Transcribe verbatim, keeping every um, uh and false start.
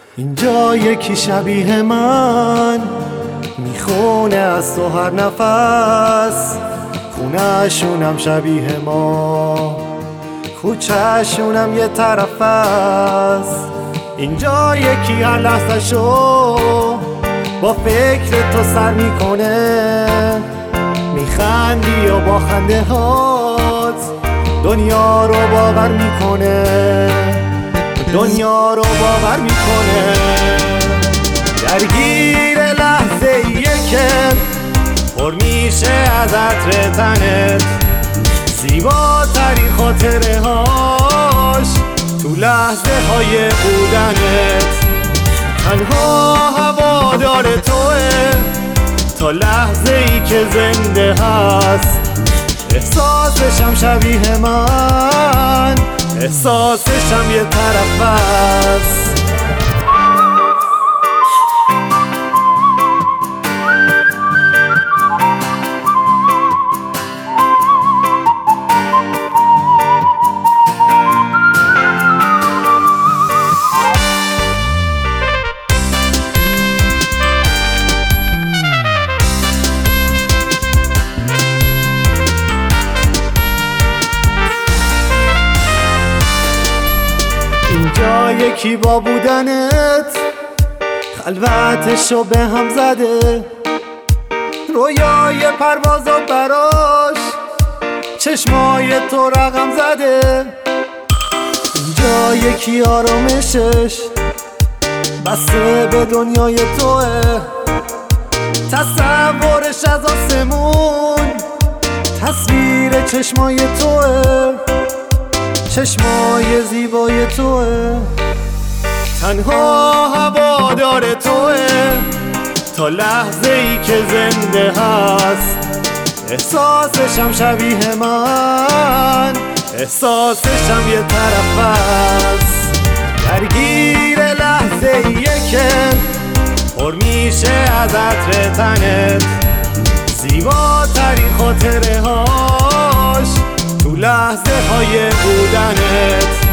اینجا یکی شبیه من میخونه از تو هر نفس، خونه‌شونم شبیه ما، کوچه‌شونم یه طرف است. اینجا یکی هر لحظه شو با فکر تو سر میکنه، میخندی و با خنده هات دنیا رو باور میکنه، دنیا رو باور میکنه. درگیر لحظه ایه که پر میشه از عطر تنت، زیباترین خاطره هاش تو لحظه های بودنت. تنها هوادار توه تا لحظه ای که زنده هست، احساسشم شبیه من، احساسشم یه طرف است. اینجا یکی با بودنت خلوتشو به هم زده، رویای پروازو براش چشمای تو رقم زده. اینجا یکی آرامشش بسته به دنیای توه، تصورش از آسمون تصویر چشمای توه، چشمای زیبای توه. تنها هوادار توه تا لحظه ای که زنده هست، احساسشم شبیه من، احساسشم یه طرف است. درگیر لحظه ایه که پر میشه از عطر تنت، زیباترین خاطره هاش تو لحظه های بودنت.